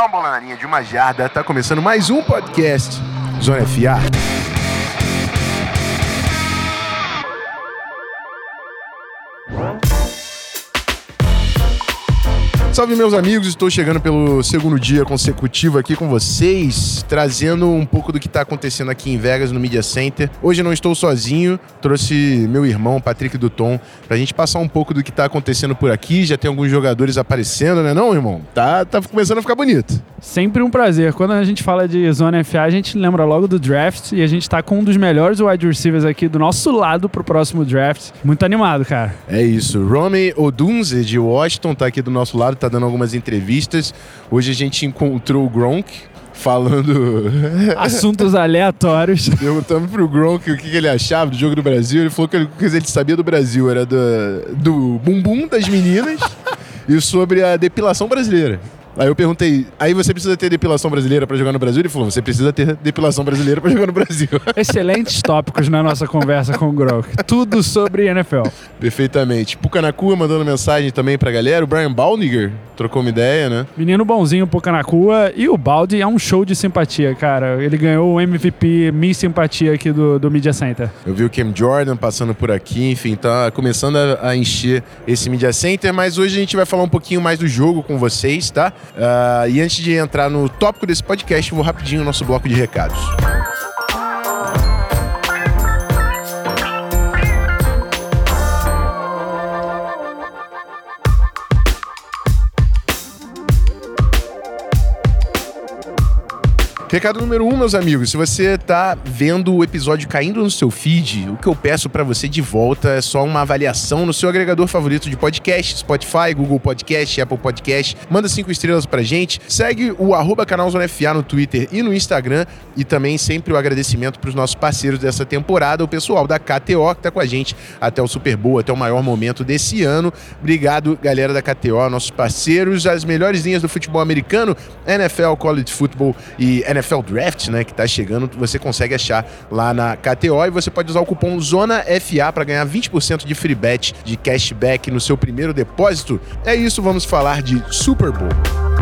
uma bola na linha de uma jarda. Tá começando mais um podcast Zona FA. Salve, meus amigos, estou chegando pelo segundo dia consecutivo aqui com vocês, trazendo um pouco do que está acontecendo aqui em Vegas, no Media Center. Hoje não estou sozinho, trouxe meu irmão, Patrick do Tom, pra gente passar um pouco do que está acontecendo por aqui. Já tem alguns jogadores aparecendo, né não, irmão? Tá começando a ficar bonito. Sempre um prazer. Quando a gente fala de Zona FA, a gente lembra logo do draft e a gente tá com um dos melhores wide receivers aqui do nosso lado pro próximo draft. Muito animado, cara. É isso. Rome Odunze, de Washington, tá aqui do nosso lado, tá dando algumas entrevistas. Hoje a gente encontrou o Gronk falando assuntos aleatórios. Perguntamos pro Gronk o que ele achava do jogo do Brasil. Ele falou que o que ele sabia do Brasil era do bumbum das meninas e sobre a depilação brasileira. Aí eu perguntei, aí você precisa ter depilação brasileira pra jogar no Brasil? Ele falou, você precisa ter depilação brasileira pra jogar no Brasil. Excelentes tópicos na nossa conversa com o Gronk. Tudo sobre NFL. Perfeitamente. Pucanacua mandando mensagem também pra galera. O Brian Baldinger trocou uma ideia, né? Menino bonzinho, Pucanacua. E o Baldi é um show de simpatia, cara. Ele ganhou o MVP Miss Simpatia aqui do Media Center. Eu vi o Cam Jordan passando por aqui, enfim, tá começando a encher esse Media Center, mas hoje a gente vai falar um pouquinho mais do jogo com vocês, tá? E antes de entrar no tópico desse podcast, eu vou rapidinho no nosso bloco de recados. Recado número 1, meus amigos, se você tá vendo o episódio caindo no seu feed, o que eu peço pra você de volta é só uma avaliação no seu agregador favorito de podcast, Spotify, Google Podcast, Apple Podcast. Manda 5 estrelas pra gente, segue o @canalzonafa no Twitter e no Instagram, e também sempre o agradecimento pros nossos parceiros dessa temporada, o pessoal da KTO que tá com a gente até o Super Bowl, até o maior momento desse ano. Obrigado, galera da KTO, nossos parceiros, as melhores linhas do futebol americano, NFL, College Football e NFL Draft, né, que tá chegando, você consegue achar lá na KTO, e você pode usar o cupom ZONAFA para ganhar 20% de free bet, de cashback no seu primeiro depósito. É isso, vamos falar de Super Bowl.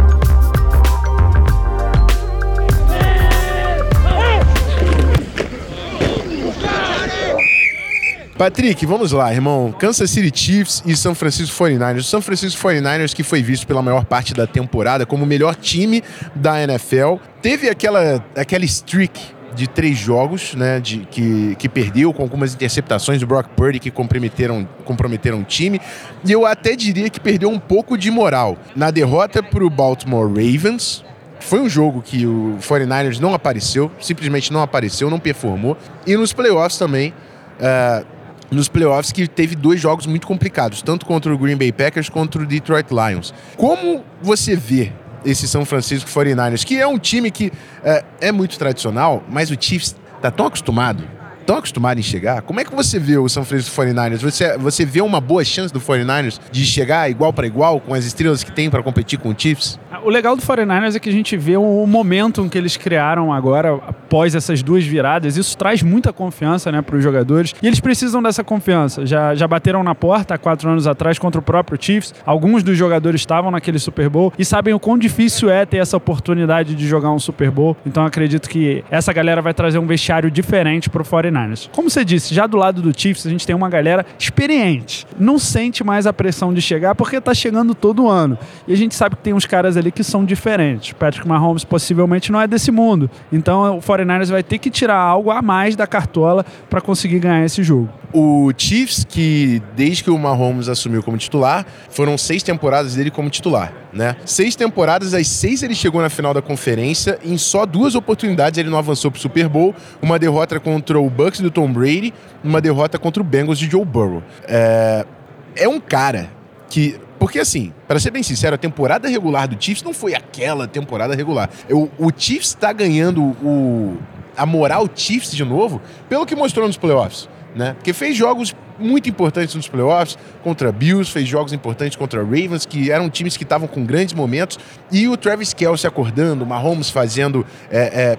Patrick, vamos lá, irmão. Kansas City Chiefs e San Francisco 49ers. O San Francisco 49ers, que foi visto pela maior parte da temporada como o melhor time da NFL, teve aquela streak de 3 jogos, né, que perdeu com algumas interceptações do Brock Purdy que comprometeram o time. E eu até diria que perdeu um pouco de moral. Na derrota para o Baltimore Ravens, foi um jogo que o 49ers não apareceu, simplesmente não apareceu, não performou. E nos playoffs também, nos playoffs que teve 2 jogos muito complicados, tanto contra o Green Bay Packers quanto o Detroit Lions. Como você vê esse San Francisco 49ers, que é um time que é muito tradicional, mas o Chiefs tá tão acostumado em chegar? Como é que você vê o San Francisco 49ers? Você vê uma boa chance do 49ers de chegar igual para igual com as estrelas que tem para competir com o Chiefs? O legal do 49ers é que a gente vê o momentum que eles criaram agora, após essas 2 viradas. Isso traz muita confiança, né, para os jogadores. E eles precisam dessa confiança. Já bateram na porta há 4 anos atrás contra o próprio Chiefs. Alguns dos jogadores estavam naquele Super Bowl e sabem o quão difícil é ter essa oportunidade de jogar um Super Bowl. Então acredito que essa galera vai trazer um vestiário diferente para o 49ers. Como você disse, já do lado do Chiefs a gente tem uma galera experiente. Não sente mais a pressão de chegar porque tá chegando todo ano. E a gente sabe que tem uns caras ali que são diferentes. Patrick Mahomes possivelmente não é desse mundo. Então o 49ers vai ter que tirar algo a mais da cartola para conseguir ganhar esse jogo. O Chiefs, que desde que o Mahomes assumiu como titular, foram 6 temporadas dele como titular, né? 6 temporadas, as 6 ele chegou na final da conferência, em só 2 oportunidades ele não avançou pro Super Bowl, uma derrota contra o Bucs do Tom Brady, uma derrota contra o Bengals de Joe Burrow. É um cara que... Porque assim, para ser bem sincero, a temporada regular do Chiefs não foi aquela temporada regular. O Chiefs tá ganhando a moral Chiefs de novo pelo que mostrou nos playoffs, né? Porque fez jogos muito importantes nos playoffs, contra Bills, fez jogos importantes contra Ravens, que eram times que estavam com grandes momentos, e o Travis Kelce acordando, o Mahomes fazendo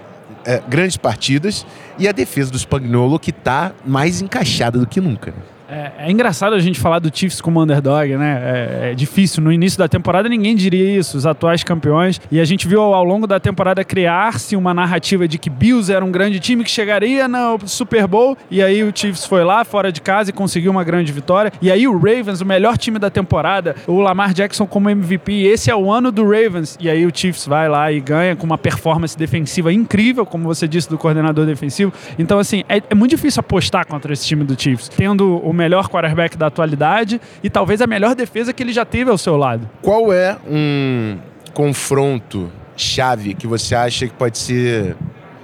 grandes partidas, e a defesa do Spagnuolo que tá mais encaixada do que nunca. É engraçado a gente falar do Chiefs como underdog, né? É difícil. No início da temporada ninguém diria isso, os atuais campeões. E a gente viu ao longo da temporada criar-se uma narrativa de que Bills era um grande time que chegaria no Super Bowl. E aí o Chiefs foi lá, fora de casa, e conseguiu uma grande vitória. E aí o Ravens, o melhor time da temporada, o Lamar Jackson como MVP. Esse é o ano do Ravens. E aí o Chiefs vai lá e ganha com uma performance defensiva incrível, como você disse, do coordenador defensivo. Então, assim, é muito difícil apostar contra esse time do Chiefs, tendo o melhor quarterback da atualidade e talvez a melhor defesa que ele já teve ao seu lado. Qual é um confronto chave que você acha que pode ser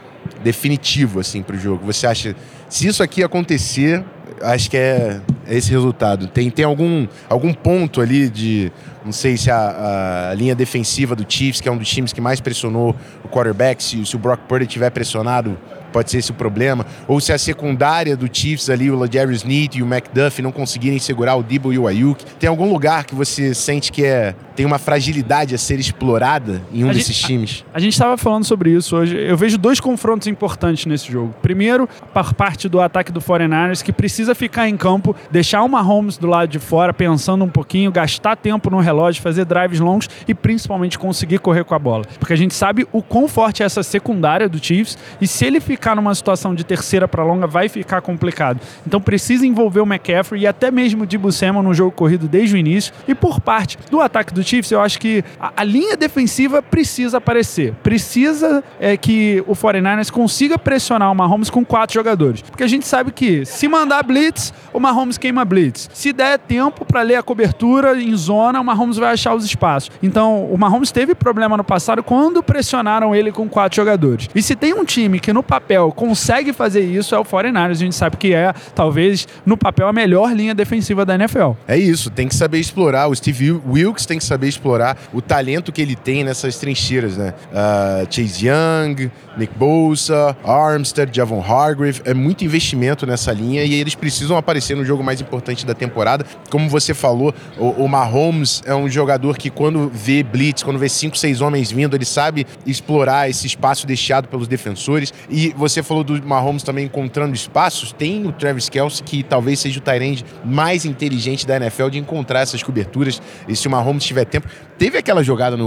definitivo assim pro jogo? Você acha, se isso aqui acontecer, acho que é esse resultado? Tem algum ponto ali de, não sei se a linha defensiva do Chiefs, que é um dos times que mais pressionou o quarterback, se o Brock Purdy tiver pressionado, pode ser esse o problema, ou se a secundária do Chiefs ali, o LaJarius Sneed e o McDuffie não conseguirem segurar o Debo e o Ayuk. Tem algum lugar que você sente que tem uma fragilidade a ser explorada em um desses times? A gente estava falando sobre isso hoje. Eu vejo dois confrontos importantes nesse jogo. Primeiro, por parte do ataque do 49ers, que precisa ficar em campo, deixar o Mahomes do lado de fora, pensando um pouquinho, gastar tempo no relógio, fazer drives longos e principalmente conseguir correr com a bola. Porque a gente sabe o quão forte é essa secundária do Chiefs e se ele ficar numa situação de terceira para longa, vai ficar complicado. Então precisa envolver o McCaffrey e até mesmo o Deebo Samuel no jogo corrido desde o início. E por parte do ataque do Chiefs, eu acho que a linha defensiva precisa aparecer. Precisa que o 49ers consiga pressionar o Mahomes com 4 jogadores. Porque a gente sabe que se mandar blitz, o Mahomes queima blitz. Se der tempo para ler a cobertura em zona, o Mahomes vai achar os espaços. Então, o Mahomes teve problema no passado quando pressionaram ele com 4 jogadores. E se tem um time que no papel consegue fazer isso, é o 49ers. A gente sabe que talvez, no papel, a melhor linha defensiva da NFL. É isso, tem que saber explorar. O Steve Wilkes tem que saber explorar o talento que ele tem nessas trincheiras, né? Chase Young, Nick Bosa, Armstead, Javon Hargrave. É muito investimento nessa linha e eles precisam aparecer no jogo mais importante da temporada. Como você falou, o Mahomes é um jogador que quando vê blitz, quando vê 5, 6 homens vindo, ele sabe explorar esse espaço deixado pelos defensores. E você falou do Mahomes também encontrando espaços. Tem o Travis Kelce, que talvez seja o tight end mais inteligente da NFL de encontrar essas coberturas. E se o Mahomes tiver tempo... Teve aquela jogada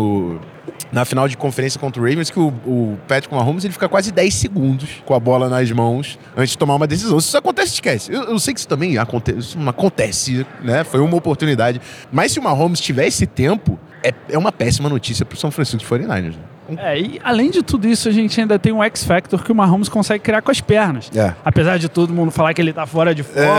na final de conferência contra o Ravens que o Patrick Mahomes ele fica quase 10 segundos com a bola nas mãos antes de tomar uma decisão. Se isso acontece, esquece. Eu sei que isso também isso não acontece, né? Foi uma oportunidade. Mas se o Mahomes tiver esse tempo, é uma péssima notícia para o São Francisco 49ers. E além de tudo isso, a gente ainda tem um X-Factor que o Mahomes consegue criar com as pernas. Apesar de todo mundo falar que ele tá fora de forma,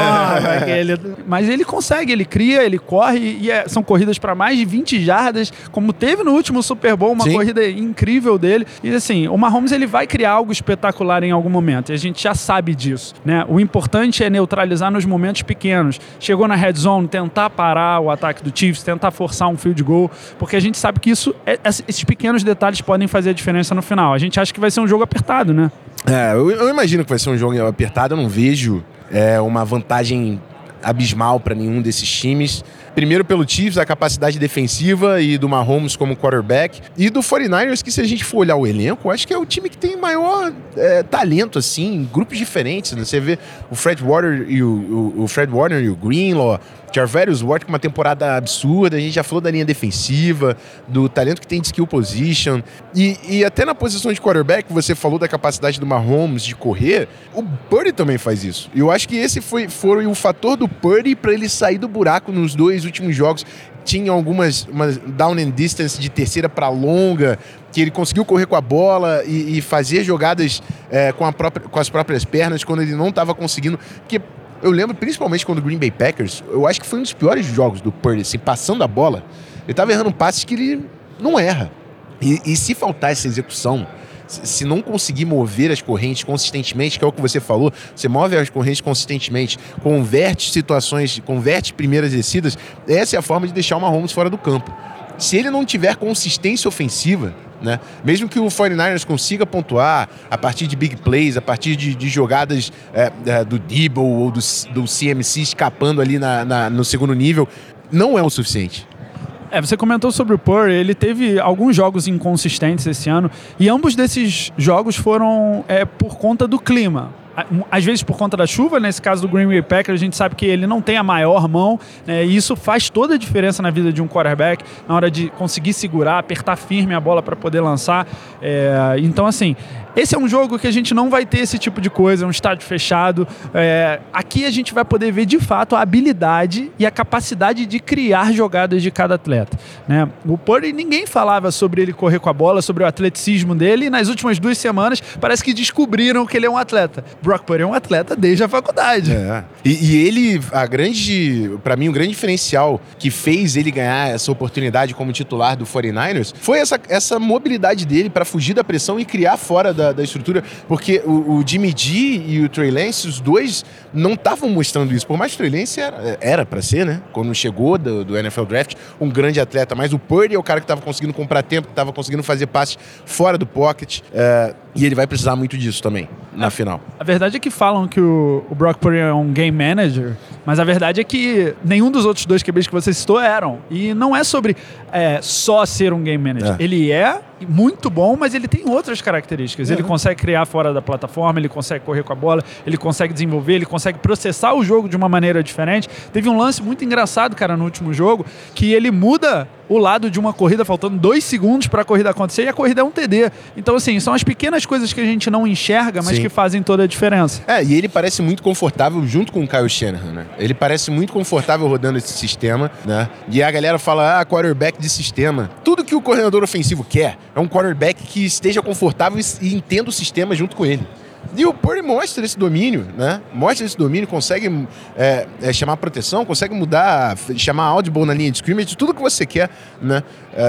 mas ele consegue, ele cria, ele corre e são corridas para mais de 20 jardas, como teve no último Super Bowl, uma corrida incrível dele. E assim, o Mahomes ele vai criar algo espetacular em algum momento, e a gente já sabe disso, né? O importante é neutralizar nos momentos pequenos. Chegou na red zone, tentar parar o ataque do Chiefs, tentar forçar um field goal, porque a gente sabe que esses pequenos detalhes podem fazer a diferença no final. A gente acha que vai ser um jogo apertado, né? Eu imagino que vai ser um jogo apertado. Eu não vejo uma vantagem abismal para nenhum desses times. Primeiro pelo Chiefs, a capacidade defensiva e do Mahomes como quarterback. E do 49ers, que se a gente for olhar o elenco, acho que é o time que tem maior talento, assim, em grupos diferentes. Né? Você vê o Fred Warner e o Greenlaw, Jarverius Ward com uma temporada absurda. A gente já falou da linha defensiva, do talento que tem de skill position. E até na posição de quarterback, você falou da capacidade do Mahomes de correr. O Purdy também faz isso. E eu acho que esse foi o fator do Purdy para ele sair do buraco nos 2 últimos jogos. Tinha uma down and distance de terceira para longa, que ele conseguiu correr com a bola e fazer jogadas com as próprias pernas quando ele não estava conseguindo. Porque eu lembro principalmente quando o Green Bay Packers, eu acho que foi um dos piores jogos do Purdy, assim, passando a bola. Ele estava errando passes que ele não erra. E se faltar essa execução, se não conseguir mover as correntes consistentemente, que é o que você falou, você move as correntes consistentemente, converte primeiras descidas, essa é a forma de deixar o Mahomes fora do campo. Se ele não tiver consistência ofensiva, né, mesmo que o 49ers consiga pontuar a partir de big plays, a partir de jogadas do Debo ou do CMC escapando ali no segundo nível, não é o suficiente. Você comentou sobre o Purdy, ele teve alguns jogos inconsistentes esse ano e ambos desses jogos foram por conta do clima. às vezes por conta da chuva, nesse caso do Green Bay Packers, a gente sabe que ele não tem a maior mão, né, e isso faz toda a diferença na vida de um quarterback, na hora de conseguir segurar, apertar firme a bola para poder lançar. Então, assim, esse é um jogo que a gente não vai ter esse tipo de coisa, um estádio fechado. Aqui a gente vai poder ver, de fato, a habilidade e a capacidade de criar jogadas de cada atleta, né? O Purdy, ninguém falava sobre ele correr com a bola, sobre o atleticismo dele, e nas últimas 2 semanas parece que descobriram que ele é um atleta. Brock Purdy é um atleta desde a faculdade. E ele, pra mim, o grande diferencial que fez ele ganhar essa oportunidade como titular do 49ers foi essa mobilidade dele para fugir da pressão e criar fora da estrutura, porque o Jimmy G e o Trey Lance, os dois não estavam mostrando isso, por mais que o Trey Lance era para ser, né, quando chegou do NFL Draft, um grande atleta, mas o Purdy é o cara que estava conseguindo comprar tempo, que estava conseguindo fazer passes fora do pocket, e ele vai precisar muito disso também, na final. A verdade é que falam que o Brock Purdy é um game manager, mas a verdade é que nenhum dos outros 2 QBs que você citou eram, e não é sobre só ser um game manager. Ele é muito bom, mas ele tem outras características. Ele consegue criar fora da plataforma, ele consegue correr com a bola, ele consegue desenvolver, ele consegue processar o jogo de uma maneira diferente. Teve um lance muito engraçado, cara, no último jogo, que ele muda o lado de uma corrida faltando 2 segundos para a corrida acontecer, e a corrida é um TD. Então, assim, são as pequenas coisas que a gente não enxerga, mas que fazem toda a diferença. E ele parece muito confortável junto com o Kyle Shanahan, né? Ele parece muito confortável rodando esse sistema, né? E a galera fala, quarterback de sistema. Tudo que o coordenador ofensivo quer é um quarterback que esteja confortável e entenda o sistema junto com ele. E o Purdy mostra esse domínio, né? Mostra esse domínio, consegue chamar proteção, consegue mudar, chamar audible na linha de scrimmage, tudo que você quer, né?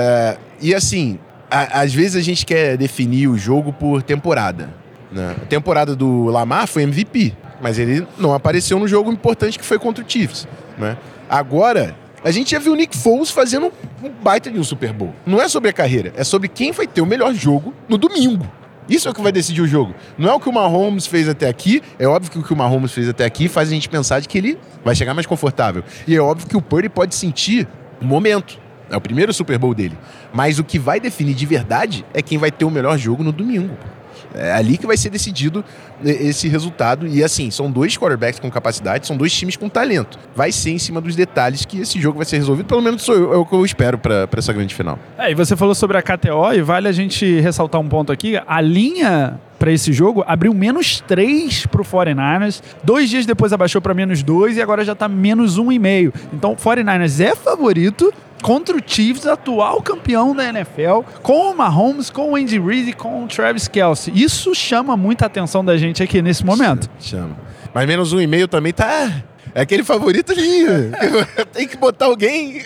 E assim, às vezes a gente quer definir o jogo por temporada, né? A temporada do Lamar foi MVP, mas ele não apareceu no jogo importante que foi contra o Chiefs, né? Agora, a gente já viu o Nick Foles fazendo um baita de um Super Bowl. Não é sobre a carreira, é sobre quem vai ter o melhor jogo no domingo. Isso é o que vai decidir o jogo. Não é o que o Mahomes fez até aqui. É óbvio que o que o Mahomes fez até aqui faz a gente pensar de que ele vai chegar mais confortável. E é óbvio que o Purdy pode sentir o momento. É o primeiro Super Bowl dele. Mas o que vai definir de verdade é quem vai ter o melhor jogo no domingo. É ali que vai ser decidido esse resultado. E assim, são 2 quarterbacks com capacidade, são 2 times com talento. Vai ser em cima dos detalhes que esse jogo vai ser resolvido. Pelo menos é o que eu espero para essa grande final. E você falou sobre a KTO, e vale a gente ressaltar um ponto aqui. A linha para esse jogo abriu -3 para o 49ers. 2 dias depois abaixou para -2 e agora já está -1,5. Então o 49ers é favorito contra o Chiefs, atual campeão da NFL, com o Mahomes, com o Andy Reid e com o Travis Kelce. Isso chama muita atenção da gente aqui nesse momento. Chama. Mas -1,5 também tá... É aquele favorito ali. Tem que botar alguém.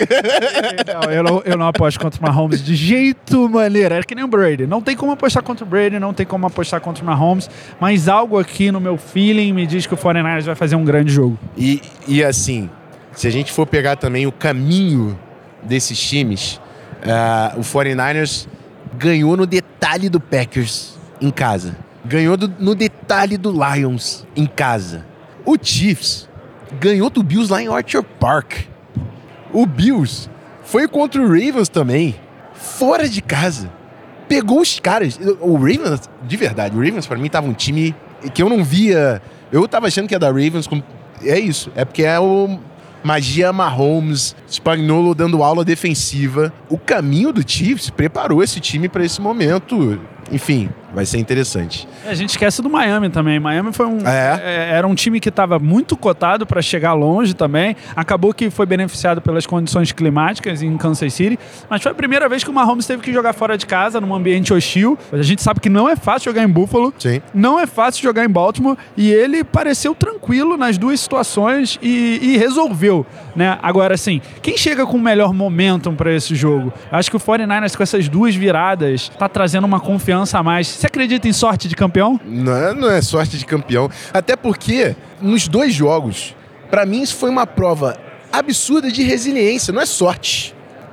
Eu não aposto contra o Mahomes de jeito maneira. É que nem o Brady. Não tem como apostar contra o Brady, não tem como apostar contra o Mahomes, mas algo aqui no meu feeling me diz que o 49ers vai fazer um grande jogo. E assim, se a gente for pegar também o caminho desses times, o 49ers ganhou no detalhe do Packers em casa. Ganhou no detalhe do Lions em casa. O Chiefs ganhou do Bills lá em Orchard Park. O Bills foi contra o Ravens também, fora de casa. Pegou os caras. O Ravens, de verdade, o Ravens pra mim tava um time que eu não via. Eu tava achando que ia dar Ravens. É isso. É porque é o magia Mahomes, Spagnuolo dando aula defensiva. O caminho do Chiefs preparou esse time para esse momento. Enfim, vai ser interessante. A gente esquece do Miami também. Miami foi era um time que estava muito cotado para chegar longe também. Acabou que foi beneficiado pelas condições climáticas em Kansas City, mas foi a primeira vez que o Mahomes teve que jogar fora de casa, num ambiente hostil. A gente sabe que não é fácil jogar em Buffalo, sim, não é fácil jogar em Baltimore, e ele pareceu tranquilo nas 2 situações e resolveu, né? Agora, assim, quem chega com o melhor momentum para esse jogo? Acho que o 49ers, com essas 2 viradas, tá trazendo uma confiança a mais. Você acredita em sorte de campeão? Não é sorte de campeão. Até porque, nos 2 jogos, pra mim isso foi uma prova absurda de resiliência. Não é sorte.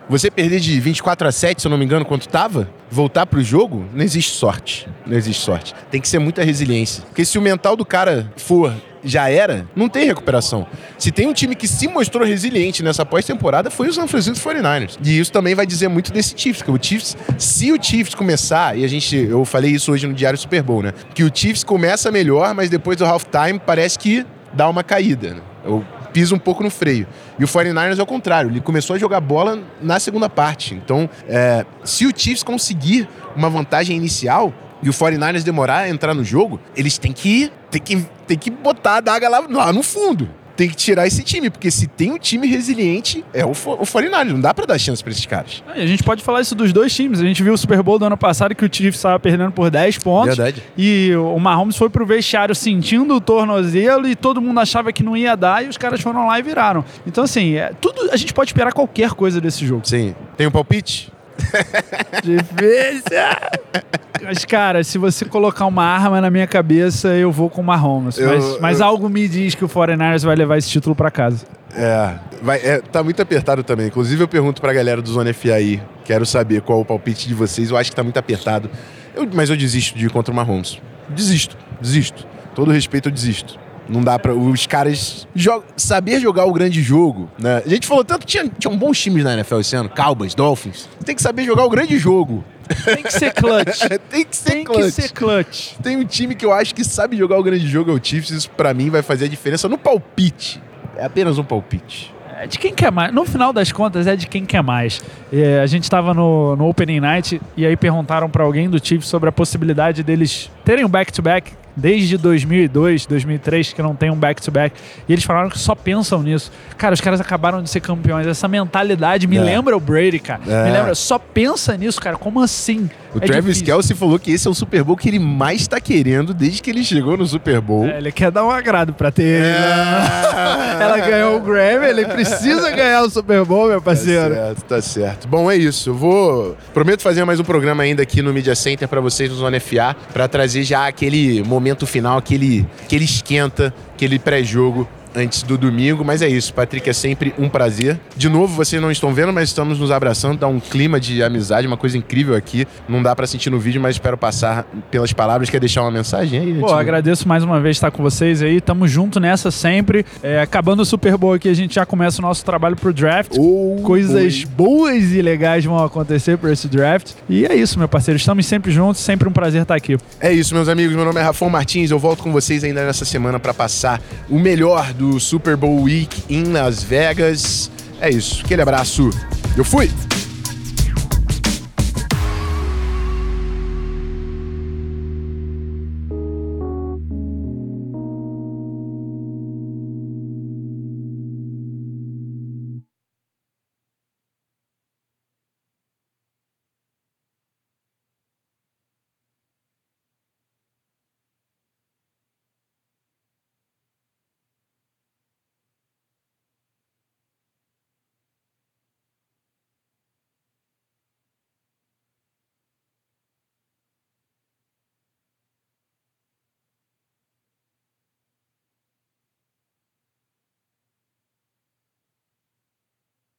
Você perder de 24-7, se eu não me engano, quanto tava, voltar pro jogo, não existe sorte. Não existe sorte. Tem que ser muita resiliência. Porque se o mental do cara for já era, não tem recuperação. Se tem um time que se mostrou resiliente nessa pós-temporada, foi o San Francisco 49ers. E isso também vai dizer muito desse Chiefs, que o Chiefs, se o Chiefs começar, e eu falei isso hoje no Diário Super Bowl, né? Que o Chiefs começa melhor, mas depois do halftime parece que dá uma caída, né? Eu piso um pouco no freio. E o 49ers é o contrário, ele começou a jogar bola na segunda parte. Então, se o Chiefs conseguir uma vantagem inicial e o 49ers demorar a entrar no jogo, eles têm que botar a daga lá no fundo. Tem que tirar esse time, porque se tem um time resiliente, é o 49ers. Não dá pra dar chance pra esses caras. A gente pode falar isso dos dois times. A gente viu o Super Bowl do ano passado que o Chiefs estava perdendo por 10 pontos. Verdade. E o Mahomes foi pro vestiário sentindo o tornozelo e todo mundo achava que não ia dar e os caras foram lá e viraram. Então, assim, tudo, a gente pode esperar qualquer coisa desse jogo. Sim. Tem um palpite? Difícil. Mas, cara, se você colocar uma arma na minha cabeça, eu vou com o Mahomes. Mas algo me diz que o 49ers vai levar esse título pra casa. Tá muito apertado também. Inclusive, eu pergunto pra galera do Zona FA aí. Quero saber qual o palpite de vocês. Eu acho que tá muito apertado. Mas eu desisto de ir contra o Mahomes. Desisto. Todo respeito, eu desisto. Não dá pra... Os caras... saber jogar o grande jogo, né? A gente falou tanto... Tinham bons times na NFL esse ano. Cowboys, Dolphins. Tem que saber jogar o grande jogo. Tem que ser clutch. Tem que ser clutch. Tem um time que eu acho que sabe jogar o grande jogo, é o Chiefs. Isso pra mim vai fazer a diferença no palpite. É apenas um palpite. É de quem quer mais. No final das contas, é de quem quer mais. A gente estava no Opening Night e aí perguntaram para alguém do Chiefs sobre a possibilidade deles terem um back-to-back desde 2002, 2003, que não tem um back-to-back. E eles falaram que só pensam nisso. Cara, os caras acabaram de ser campeões. Essa mentalidade me lembra o Brady, cara. Me lembra, só pensa nisso, cara. Como assim? O Travis Kelce falou que esse é o Super Bowl que ele mais tá querendo desde que ele chegou no Super Bowl. Ele quer dar um agrado pra ter. Ela ganhou o Grammy, ele precisa ganhar o Super Bowl, meu parceiro. Tá certo. Bom, é isso. Eu prometo fazer mais um programa ainda aqui no Media Center pra vocês no Zona FA, pra trazer já aquele momento final, aquele esquenta, aquele pré-jogo antes do domingo, mas é isso, Patrick, é sempre um prazer. De novo, vocês não estão vendo, mas estamos nos abraçando, dá um clima de amizade, uma coisa incrível aqui. Não dá pra sentir no vídeo, mas espero passar pelas palavras. Quer deixar uma mensagem aí? Pô, agradeço mais uma vez estar com vocês aí, tamo junto nessa sempre. Acabando o Super Bowl aqui, a gente já começa o nosso trabalho pro draft. Coisas boas e legais vão acontecer por esse draft. E é isso, meu parceiro, estamos sempre juntos, sempre um prazer estar aqui. É isso, meus amigos, meu nome é Rafão Martins, eu volto com vocês ainda nessa semana pra passar o melhor do Super Bowl Week em Las Vegas. É isso, aquele abraço. Eu fui!